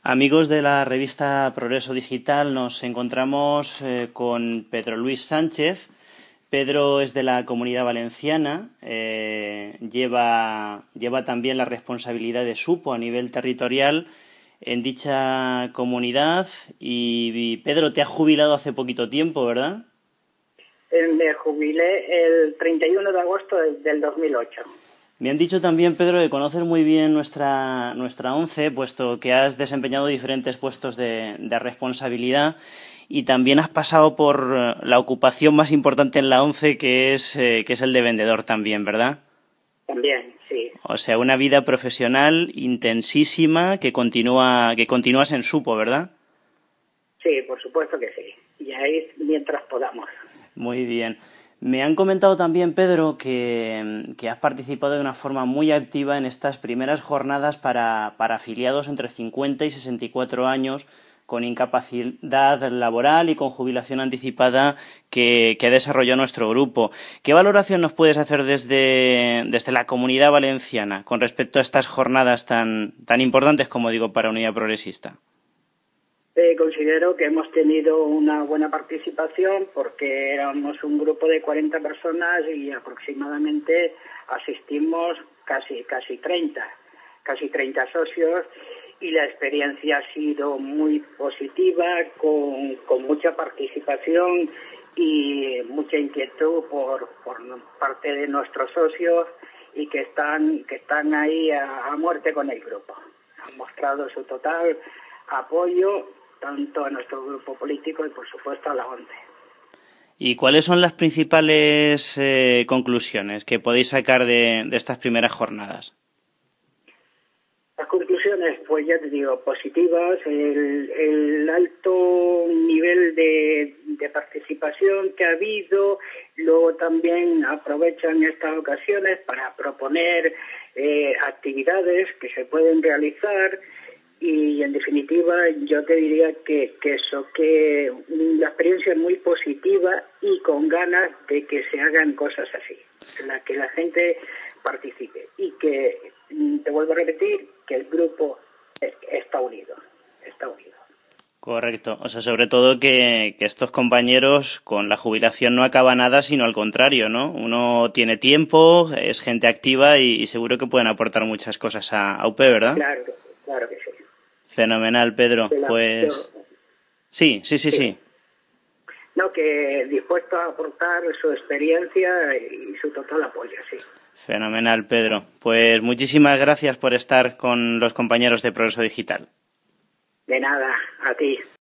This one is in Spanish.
Amigos de la revista Progreso Digital, nos encontramos con Pedro Luis Sánchez. Pedro es de la Comunidad Valenciana, lleva también la responsabilidad de SUPO a nivel territorial en dicha comunidad. Y Pedro, te has jubilado hace poquito tiempo, ¿verdad? Me jubilé el 31 de agosto del 2008. Me han dicho también, Pedro, que conoces muy bien nuestra ONCE, puesto que has desempeñado diferentes puestos de responsabilidad y también has pasado por la ocupación más importante en la ONCE, que es el de vendedor también, ¿verdad? También, sí. O sea, una vida profesional intensísima que continúas en SUPO, ¿verdad? Sí, por supuesto que sí. Y ahí mientras podamos. Muy bien. Me han comentado también, Pedro, que has participado de una forma muy activa en estas primeras jornadas para afiliados entre 50 y 64 años con incapacidad laboral y con jubilación anticipada que desarrolló nuestro grupo. ¿Qué valoración nos puedes hacer desde la Comunidad Valenciana con respecto a estas jornadas tan importantes, como digo, para Unidad Progresista? Considero que hemos tenido una buena participación porque éramos un grupo de 40 personas y aproximadamente asistimos casi 30 socios, y la experiencia ha sido muy positiva, con mucha participación y mucha inquietud por parte de nuestros socios, y que están ahí a muerte con el grupo. Han mostrado su total apoyo tanto a nuestro grupo político y, por supuesto, a la ONCE. ¿Y cuáles son las principales conclusiones que podéis sacar de estas primeras jornadas? Las conclusiones, pues ya te digo, positivas. El alto nivel de participación que ha habido. Luego también aprovechan estas ocasiones para proponer actividades que se pueden realizar. Y en definitiva yo te diría que la experiencia es muy positiva y con ganas de que se hagan cosas así, en la que la gente participe y que, te vuelvo a repetir, que el grupo está unido. Correcto, o sea, sobre todo que estos compañeros con la jubilación no acaba nada, sino al contrario, ¿no? Uno tiene tiempo, es gente activa y seguro que pueden aportar muchas cosas a UP, ¿verdad? Claro que sí. Fenomenal, Pedro. Pues sí. No, que dispuesto a aportar su experiencia y su total apoyo, sí. Fenomenal, Pedro. Pues muchísimas gracias por estar con los compañeros de Progreso Digital. De nada, a ti.